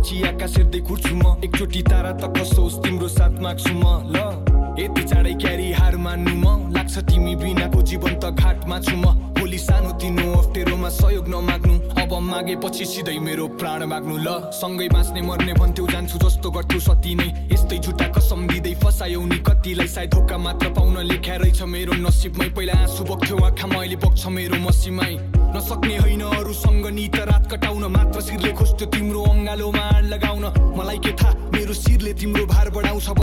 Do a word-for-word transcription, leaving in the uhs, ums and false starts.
पछि आकाश हेर्दै घुर्छु म एकचोटि तारा त कसोस् तिम्रो साथ माग्छु म ल यति चाँडै क्यारी हार मान्नु म लाग्छ तिमी बिनाको जीवन त घाटमा छु म भोलि सानो तिनो अप्ठ्यारोमा सहयोग नमाग्नु अब मागेपछि सिधै मेरो प्राण माग्नु ल सँगै बाँच्ने मर्ने भन्थ्यौ जान्छु जस्तो गर्थ्यौ सती नै यस्तै झुटा कसम दिँदै फसायौ नि कतिलाई सायद धोका मात्र पाउन लेख्या रहेछ मेरो नसिबमै पहिला आँसु बग्थ्यो आँखामा अहिले बग्छ मेरो मसीमै नसक्ने होइन अरूसँग नि त रात कटाउन मात्र शिरले खोज्थ्यो तिम्रो अङ्गालोमा आड लगाउन मलाई के थाहा मेरो शिरले तिम्रो भार बढाउँछ